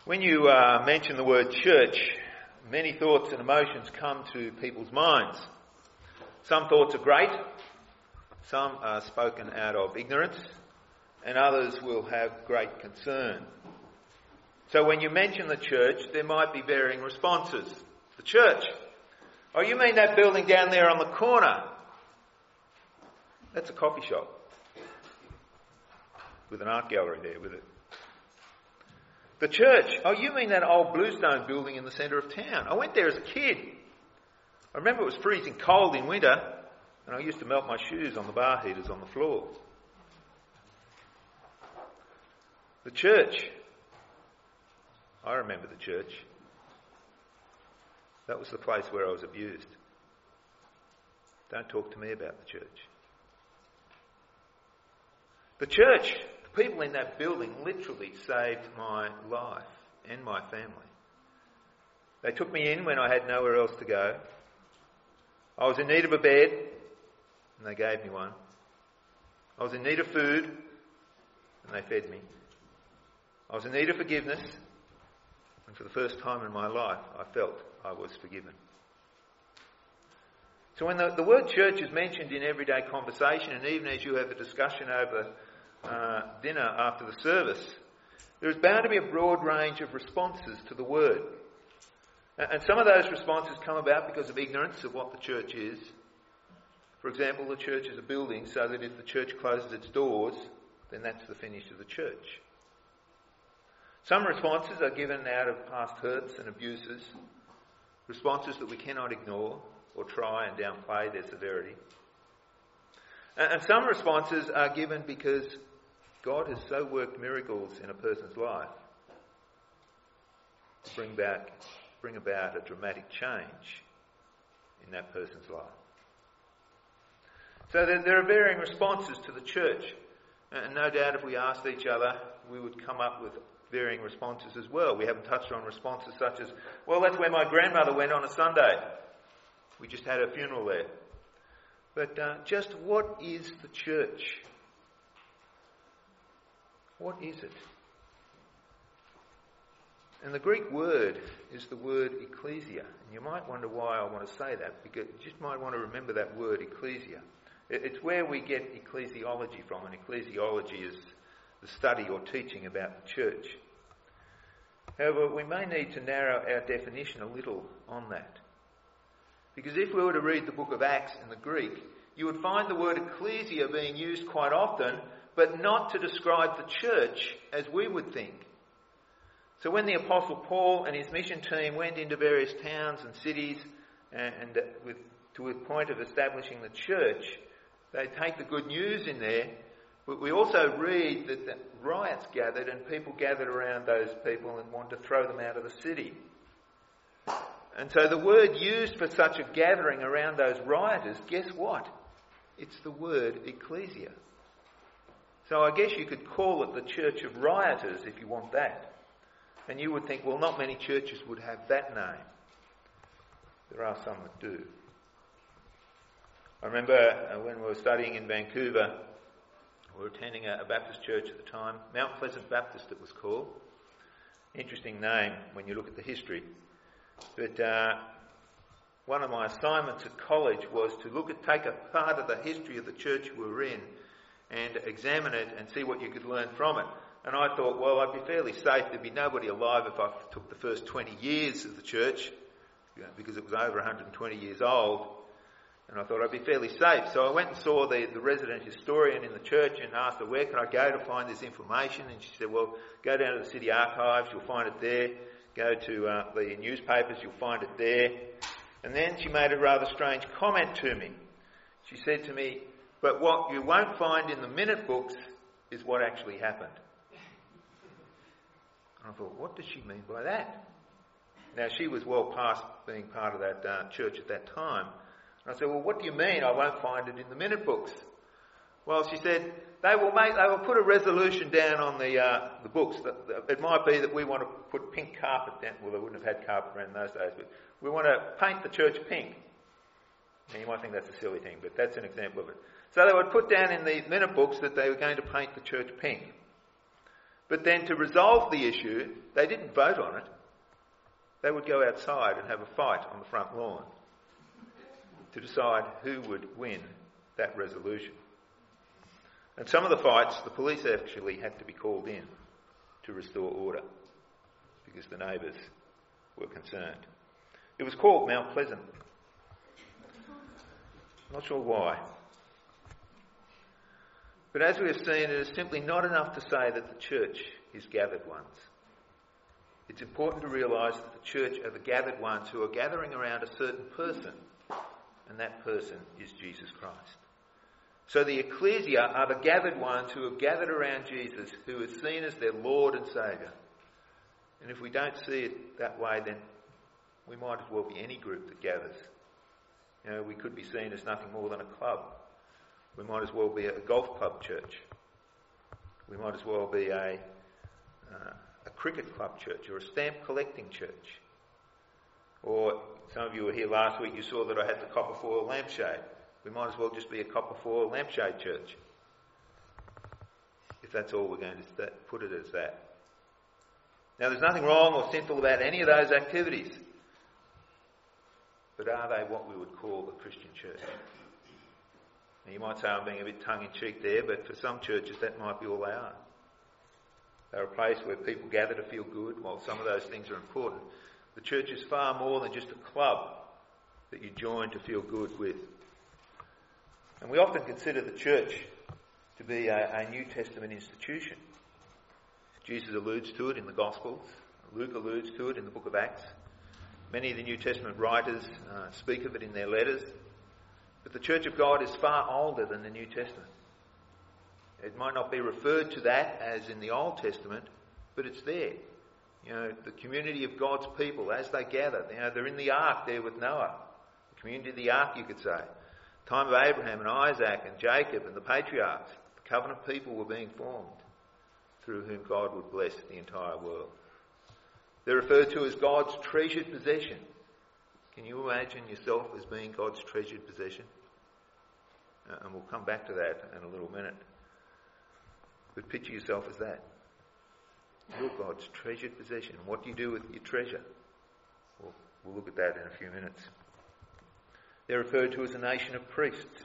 When you mention the word church, many thoughts and emotions come to people's minds. Some thoughts are great, some are spoken out of ignorance, and others will have great concern. So when you mention the church, there might be varying responses. The church. Oh, you mean that building down there on the corner? That's a coffee shop with an art gallery there with it. The church. Oh, you mean that old bluestone building in the centre of town? I went there as a kid. I remember it was freezing cold in winter, and I used to melt my shoes on the bar heaters on the floor. The church. I remember the church. That was the place where I was abused. Don't talk to me about the church. The church. People in that building literally saved my life and my family. They took me in when I had nowhere else to go. I was in need of a bed, and they gave me one. I was in need of food, and they fed me. I was in need of forgiveness, and for the first time in my life, I felt I was forgiven. So when the word church is mentioned in everyday conversation, and even as you have a discussion over dinner after the service, there is bound to be a broad range of responses to the word. And some of those responses come about because of ignorance of what the church is. For example, the church is a building so that if the church closes its doors, then that's the finish of the church. Some responses are given out of past hurts and abuses, responses that we cannot ignore or try and downplay their severity. And some responses are given because God has so worked miracles in a person's life to bring about a dramatic change in that person's life. So there are varying responses to the church. And no doubt if we asked each other, we would come up with varying responses as well. We haven't touched on responses such as, well, that's where my grandmother went on a Sunday. We just had her funeral there. But just what is the church? What is it? And the Greek word is the word ecclesia. And you might wonder why I want to say that, because you just might want to remember that word ecclesia. It's where we get ecclesiology from, and ecclesiology is the study or teaching about the church. However, we may need to narrow our definition a little on that. Because if we were to read the book of Acts in the Greek, you would find the word ecclesia being used quite often, but not to describe the church as we would think. So when the Apostle Paul and his mission team went into various towns and cities to a point of establishing the church, they take the good news in there, but we also read that the riots gathered and people gathered around those people and wanted to throw them out of the city. And so the word used for such a gathering around those rioters, guess what? It's the word ecclesia. So I guess you could call it the church of rioters if you want that. And you would think, well, not many churches would have that name. There are some that do. I remember when we were studying in Vancouver, we were attending a Baptist church at the time, Mount Pleasant Baptist it was called. Interesting name when you look at the history. But one of my assignments at college was to take a part of the history of the church we were in and examine it and see what you could learn from it. And I thought, well, I'd be fairly safe. There'd be nobody alive if I took the first 20 years of the church, because it was over 120 years old. And I thought I'd be fairly safe. So I went and saw the resident historian in the church and asked her, where can I go to find this information? And she said, well, go down to the city archives, you'll find it there. Go to the newspapers, you'll find it there. And then she made a rather strange comment to me. She said to me, but what you won't find in the minute books is what actually happened. And I thought, what does she mean by that? Now, she was well past being part of that church at that time. And I said, well, what do you mean I won't find it in the minute books? Well, she said, they will put a resolution down on the books. It might be that we want to put pink carpet down. Well, they wouldn't have had carpet around in those days, but we want to paint the church pink. Now, you might think that's a silly thing, but that's an example of it. So they would put down in the minute books that they were going to paint the church pink. But then to resolve the issue, they didn't vote on it. They would go outside and have a fight on the front lawn to decide who would win that resolution. And some of the fights, the police actually had to be called in to restore order because the neighbours were concerned. It was called Mount Pleasant. Not sure why. But as we have seen, it is simply not enough to say that the church is gathered ones. It's important to realise that the church are the gathered ones who are gathering around a certain person, and that person is Jesus Christ. So the ecclesia are the gathered ones who have gathered around Jesus, who is seen as their Lord and Saviour. And if we don't see it that way, then we might as well be any group that gathers. You know, we could be seen as nothing more than a club. We might as well be a golf club church. We might as well be a cricket club church or a stamp collecting church. Or some of you were here last week, you saw that I had the copper foil lampshade. We might as well just be a copper foil lampshade church. If that's all we're going to put it as that. Now there's nothing wrong or sinful about any of those activities. But are they what we would call a Christian church? Now you might say I'm being a bit tongue-in-cheek there, but for some churches that might be all they are. They're a place where people gather to feel good. While some of those things are important, the church is far more than just a club that you join to feel good with. And we often consider the church to be a New Testament institution. Jesus alludes to it in the Gospels. Luke alludes to it in the book of Acts. Many of the New Testament writers speak of it in their letters. But the Church of God is far older than the New Testament. It might not be referred to that as in the Old Testament, but it's there. You know, the community of God's people as they gather. You know, they're in the ark there with Noah. The community of the ark, you could say. Time of Abraham and Isaac and Jacob and the patriarchs. The covenant people were being formed through whom God would bless the entire world. They're referred to as God's treasured possession. Can you imagine yourself as being God's treasured possession? And we'll come back to that in a little minute. But picture yourself as that. You're God's treasured possession. And what do you do with your treasure? Well, we'll look at that in a few minutes. They're referred to as a nation of priests.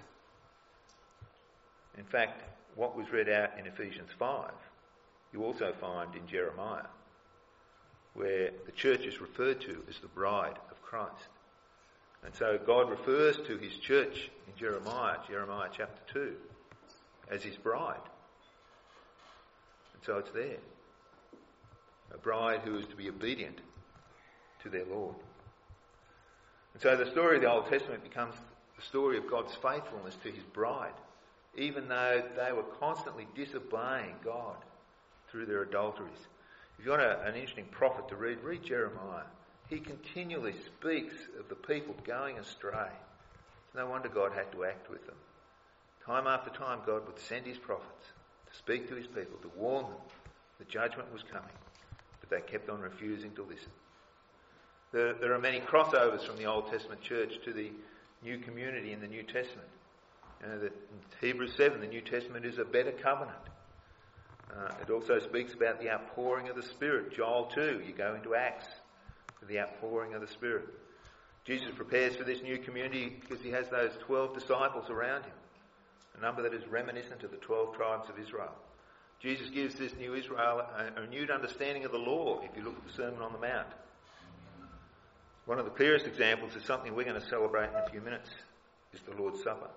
In fact, what was read out in Ephesians 5, you also find in Jeremiah, where the church is referred to as the bride of Christ. And so God refers to his church in Jeremiah chapter 2, as his bride. And so it's there. A bride who is to be obedient to their Lord. And so the story of the Old Testament becomes the story of God's faithfulness to his bride, even though they were constantly disobeying God through their adulteries. If you want an interesting prophet to read Jeremiah. He continually speaks of the people going astray. It's no wonder God had to act with them. Time after time, God would send his prophets to speak to his people, to warn them the judgment was coming. But they kept on refusing to listen. There are many crossovers from the Old Testament church to the new community in the New Testament. You know, that in Hebrews 7, the New Testament is a better covenant. It also speaks about the outpouring of the Spirit. Joel 2, you go into Acts for the outpouring of the Spirit. Jesus prepares for this new community because he has those 12 disciples around him, a number that is reminiscent of the 12 tribes of Israel. Jesus gives this new Israel a renewed understanding of the law, if you look at the Sermon on the Mount. One of the clearest examples is something we're going to celebrate in a few minutes, is the Lord's Supper,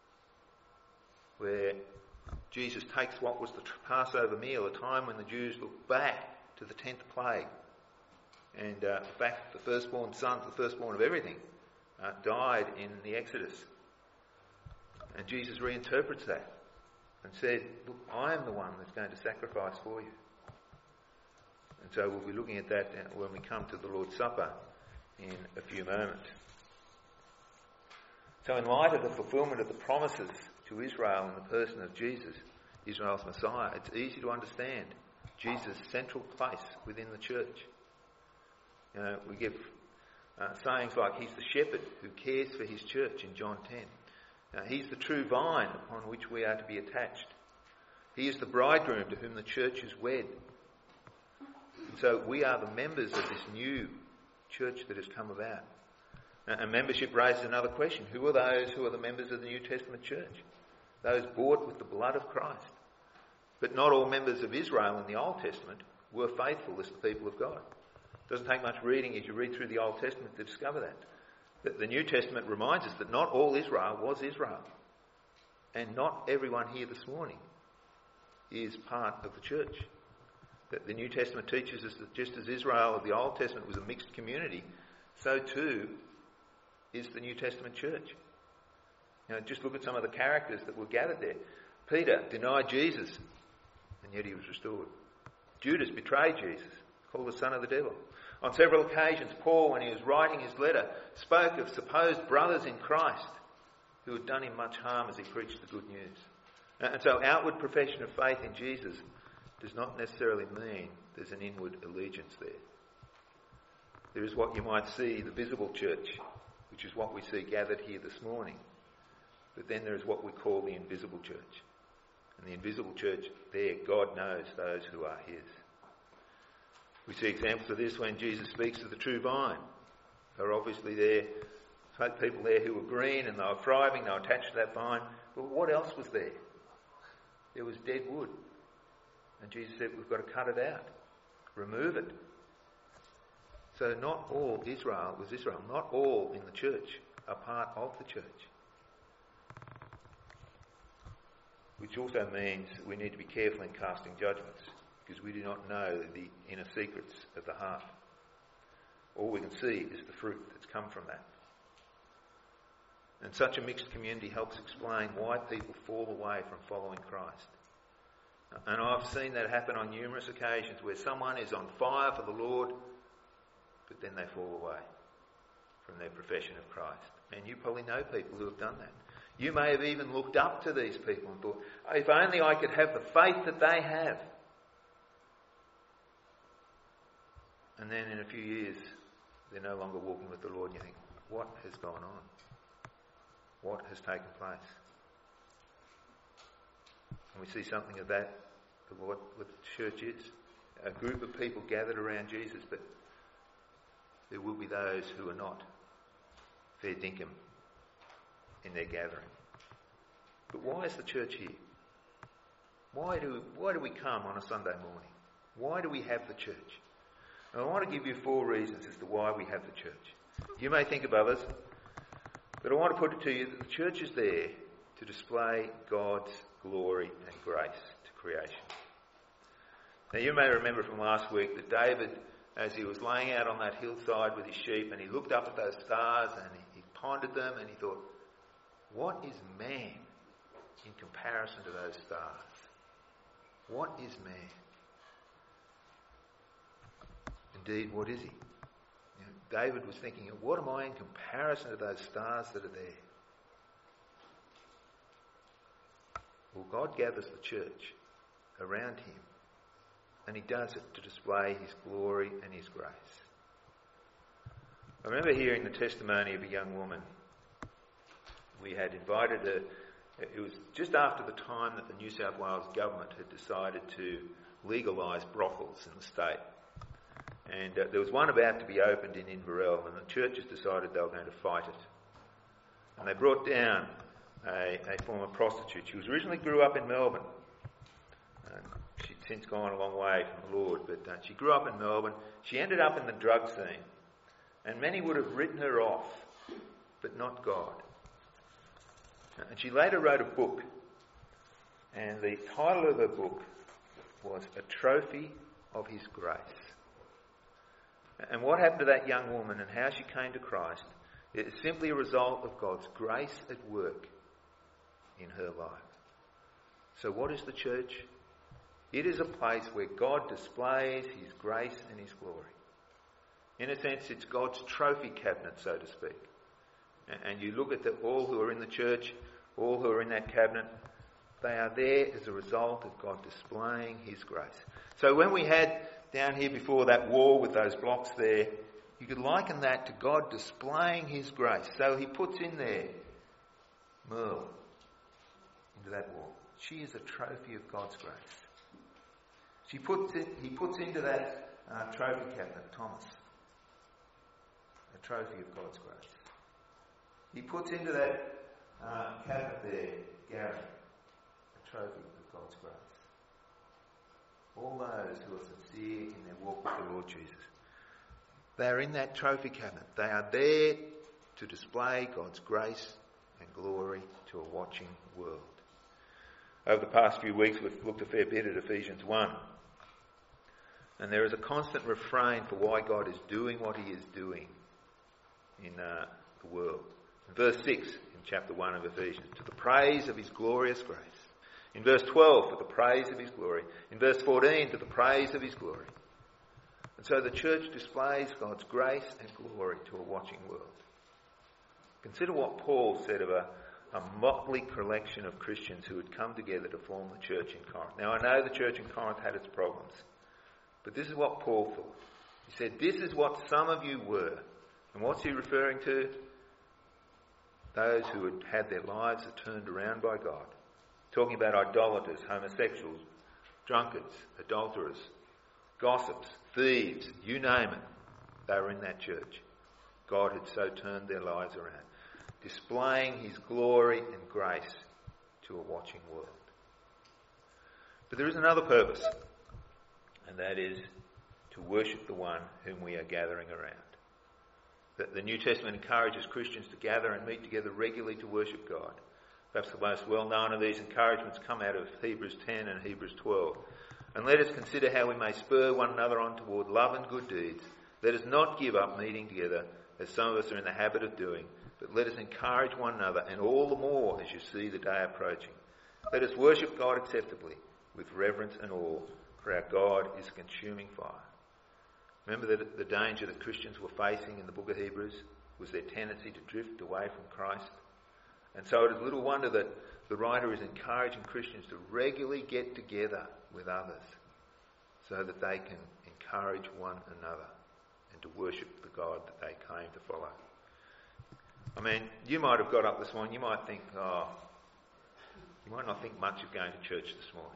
where Jesus takes what was the Passover meal, a time when the Jews looked back to the 10th plague. And the fact that the firstborn sons, the firstborn of everything, died in the Exodus. And Jesus reinterprets that and said, look, I am the one that's going to sacrifice for you. And so we'll be looking at that when we come to the Lord's Supper in a few moments. So in light of the fulfilment of the promises to Israel in the person of Jesus, Israel's Messiah, it's easy to understand Jesus' central place within the church. You know, we give sayings like he's the shepherd who cares for his church in John 10. He's the true vine upon which we are to be attached. He is the bridegroom to whom the church is wed so we are the members of this new church that has come about. And membership raises another question. Who are those who are the members of the New Testament church? Those bought with the blood of Christ. But not all members of Israel in the Old Testament were faithful as the people of God. It doesn't take much reading as you read through the Old Testament to discover that the New Testament reminds us that not all Israel was Israel. And not everyone here this morning is part of the church. That the New Testament teaches us that just as Israel of the Old Testament was a mixed community, so too is the New Testament church. Just look at some of the characters that were gathered there. Peter denied Jesus, and yet he was restored. Judas betrayed Jesus, called the son of the devil. On several occasions, Paul, when he was writing his letter, spoke of supposed brothers in Christ who had done him much harm as he preached the good news. And so outward profession of faith in Jesus does not necessarily mean there's an inward allegiance there. There is what you might see, the visible church, which is what we see gathered here this morning. But then there is what we call the invisible church. And the invisible church, there, God knows those who are his. We see examples of this when Jesus speaks of the true vine. There are obviously there people there who were green and they were thriving, they were attached to that vine. But what else was there? There was dead wood. And Jesus said, we've got to cut it out. Remove it. So not all Israel was Israel. Not all in the church are part of the church. Which also means we need to be careful in casting judgments, because we do not know the inner secrets of the heart. All we can see is the fruit that's come from that. And such a mixed community helps explain why people fall away from following Christ. And I've seen that happen on numerous occasions where someone is on fire for the Lord, but then they fall away from their profession of Christ. And you probably know people who have done that. You may have even looked up to these people and thought, if only I could have the faith that they have. And then in a few years, they're no longer walking with the Lord, and you think, what has gone on? What has taken place? And we see something of that, of what the church is. A group of people gathered around Jesus, but there will be those who are not fair dinkum in their gathering. But why is the church here? Why do we come on a Sunday morning? Why do we have the church? And I want to give you 4 reasons as to why we have the church. You may think of others, but I want to put it to you that the church is there to display God's glory and grace to creation. Now you may remember from last week that David, as he was laying out on that hillside with his sheep, and he looked up at those stars and he pondered them and he thought, what is man in comparison to those stars? What is man? Indeed, what is he? David was thinking, what am I in comparison to those stars that are there? Well, God gathers the church around him, and he does it to display his glory and his grace. I remember hearing the testimony of a young woman. We had invited her. It was just after the time that the New South Wales government had decided to legalise brothels in the state. And there was one about to be opened in Inverell, and the churches decided they were going to fight it. And they brought down a former prostitute. She originally grew up in Melbourne. She'd since gone a long way from the Lord, but she grew up in Melbourne. She ended up in the drug scene. And many would have written her off, but not God. And she later wrote a book, and the title of her book was A Trophy of His Grace. And what happened to that young woman and how she came to Christ is simply a result of God's grace at work in her life. So what is the church? It is a place where God displays his grace and his glory. In a sense, it's God's trophy cabinet, so to speak. And you look at all who are in the church, all who are in that cabinet, they are there as a result of God displaying his grace. So when we had down here before that wall with those blocks there, you could liken that to God displaying his grace. So he puts in there Merle into that wall. She is a trophy of God's grace. He puts into that trophy cabinet, Thomas. A trophy of God's grace. He puts into that cabinet there, Gary, a trophy of God's grace. All those who are sincere in their walk with the Lord Jesus. They are in that trophy cabinet. They are there to display God's grace and glory to a watching world. Over the past few weeks we've looked a fair bit at Ephesians 1. And there is a constant refrain for why God is doing what he is doing in the world. In verse 6 in chapter 1 of Ephesians, to the praise of his glorious grace. In verse 12, to the praise of his glory. In verse 14, to the praise of his glory. And so the church displays God's grace and glory to a watching world. Consider what Paul said of a motley collection of Christians who had come together to form the church in Corinth. Now I know the church in Corinth had its problems, but this is what Paul thought. He said, this is what some of you were. And what's he referring to? Those who had had their lives turned around by God. Talking about idolaters, homosexuals, drunkards, adulterers, gossips, thieves, you name it. They were in that church. God had so turned their lives around, displaying his glory and grace to a watching world. But there is another purpose, and that is to worship the one whom we are gathering around. The New Testament encourages Christians to gather and meet together regularly to worship God. Perhaps the most well-known of these encouragements come out of Hebrews 10 and Hebrews 12. And let us consider how we may spur one another on toward love and good deeds. Let us not give up meeting together, as some of us are in the habit of doing, but let us encourage one another, and all the more as you see the day approaching. Let us worship God acceptably, with reverence and awe, for our God is a consuming fire. Remember that the danger that Christians were facing in the book of Hebrews was their tendency to drift away from Christ. And so it is little wonder that the writer is encouraging Christians to regularly get together with others so that they can encourage one another and to worship the God that they came to follow. I mean, you might have got up this morning, you might think, you might not think much of going to church this morning.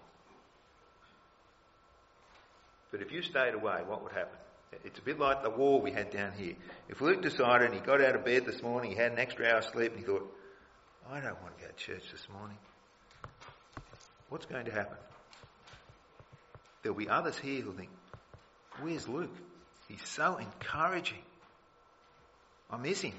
But if you stayed away, what would happen? It's a bit like the war we had down here. If Luke decided and he got out of bed this morning, he had an extra hour's sleep and he thought, I don't want to go to church this morning. What's going to happen? There'll be others here who'll think, where's Luke? He's so encouraging. I miss him.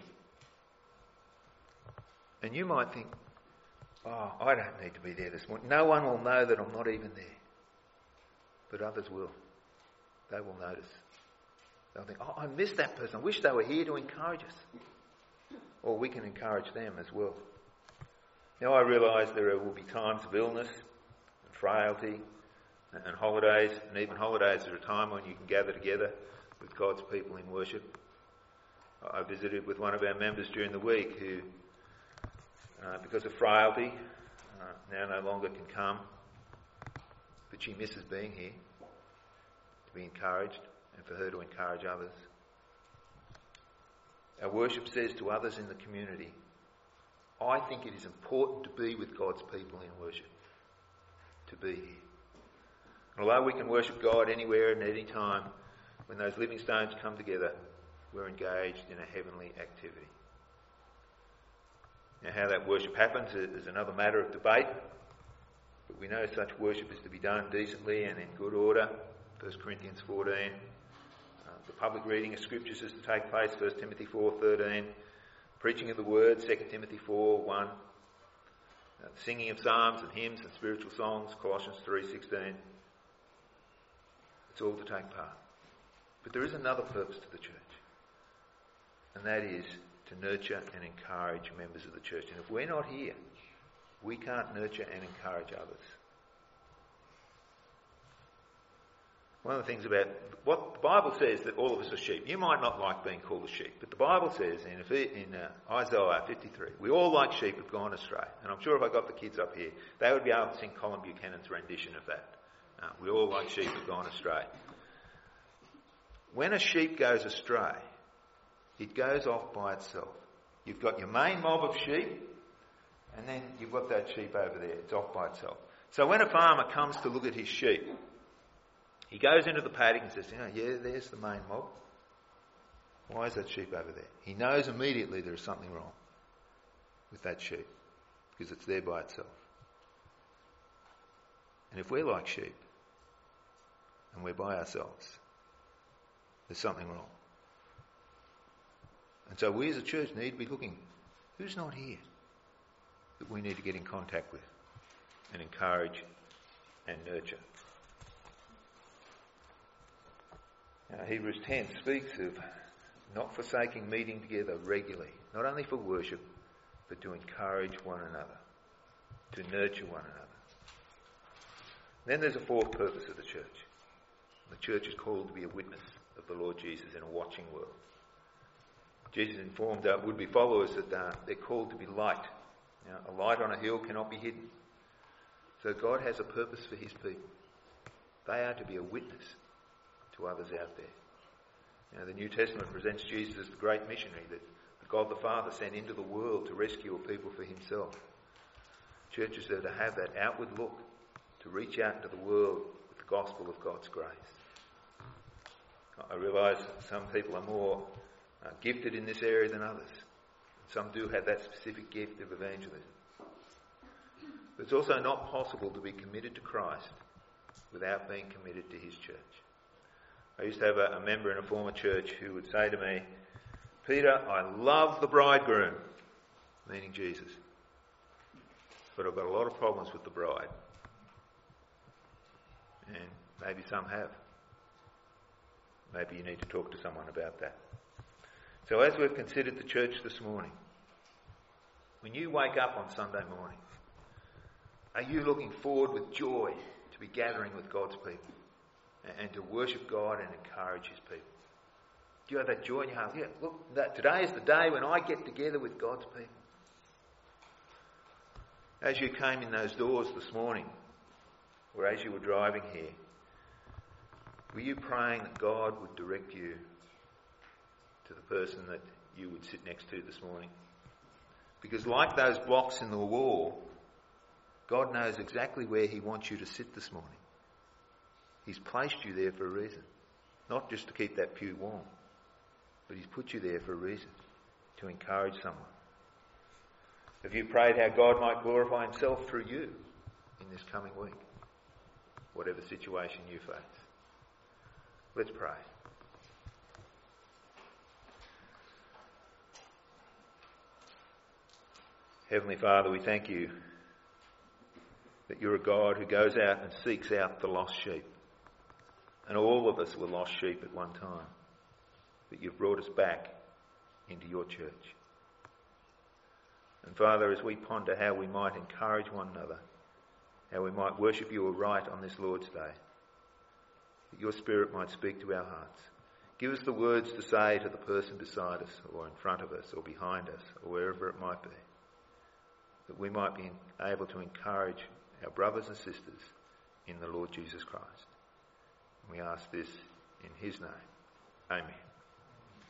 And you might think, I don't need to be there this morning. No one will know that I'm not even there. But others will. They will notice. They'll think, I miss that person. I wish they were here to encourage us. Or we can encourage them as well. Now I realise there will be times of illness and frailty and holidays, and even holidays are a time when you can gather together with God's people in worship. I visited with one of our members during the week who, because of frailty, now no longer can come, but she misses being here to be encouraged and for her to encourage others. Our worship says to others in the community, I think it is important to be with God's people in worship, to be here. And although we can worship God anywhere and at any time, when those living stones come together, we're engaged in a heavenly activity. Now, how that worship happens is another matter of debate, but we know such worship is to be done decently and in good order. 1 Corinthians 14. The public reading of scriptures is to take place, 1 Timothy 4:13. Preaching of the word, 2 Timothy 4:1. Singing of psalms and hymns and spiritual songs, Colossians 3:16. It's all to take part. But there is another purpose to the church, and that is to nurture and encourage members of the church. And if we're not here, we can't nurture and encourage others. One of the things about what the Bible says that all of us are sheep. You might not like being called a sheep, but the Bible says in Isaiah 53, we all like sheep have gone astray. And I'm sure if I got the kids up here, they would be able to sing Colin Buchanan's rendition of that. We all like sheep have gone astray. When a sheep goes astray, it goes off by itself. You've got your main mob of sheep, and then you've got that sheep over there. It's off by itself. So when a farmer comes to look at his sheep, He goes into the paddock and says, yeah, there's the main mob. Why is that sheep over there? He knows immediately there is something wrong with that sheep because it's there by itself. And if we're like sheep and we're by ourselves, there's something wrong. And so we as a church need to be looking, who's not here that we need to get in contact with and encourage and nurture? Now, Hebrews 10 speaks of not forsaking meeting together regularly, not only for worship, but to encourage one another, to nurture one another. Then there's a fourth purpose of the church. The church is called to be a witness of the Lord Jesus in a watching world. Jesus informed our would-be followers that they're called to be light. A light on a hill cannot be hidden. So God has a purpose for his people. They are to be a witness to others out there. The New Testament presents Jesus as the great missionary that God the Father sent into the world to rescue a people for himself. Churches are to have that outward look, to reach out into the world with the gospel of God's grace. I realise some people are more gifted in this area than others. Some do have that specific gift of evangelism. But it's also not possible to be committed to Christ without being committed to his church. I used to have a member in a former church who would say to me, Peter, I love the bridegroom, meaning Jesus, but I've got a lot of problems with the bride. And maybe some have. Maybe you need to talk to someone about that. So as we've considered the church this morning, when you wake up on Sunday morning, are you looking forward with joy to be gathering with God's people and to worship God and encourage his people? Do you have that joy in your heart? Yeah, look, today is the day when I get together with God's people. As you came in those doors this morning, or as you were driving here, were you praying that God would direct you to the person that you would sit next to this morning? Because like those blocks in the wall, God knows exactly where he wants you to sit this morning. He's placed you there for a reason. Not just to keep that pew warm, but he's put you there for a reason. To encourage someone. Have you prayed how God might glorify himself through you in this coming week? Whatever situation you face. Let's pray. Heavenly Father, we thank you that you're a God who goes out and seeks out the lost sheep. And all of us were lost sheep at one time. But you've brought us back into your church. And Father, as we ponder how we might encourage one another, how we might worship you aright on this Lord's Day, that your Spirit might speak to our hearts. Give us the words to say to the person beside us, or in front of us, or behind us, or wherever it might be, that we might be able to encourage our brothers and sisters in the Lord Jesus Christ. And we ask this in his name. Amen.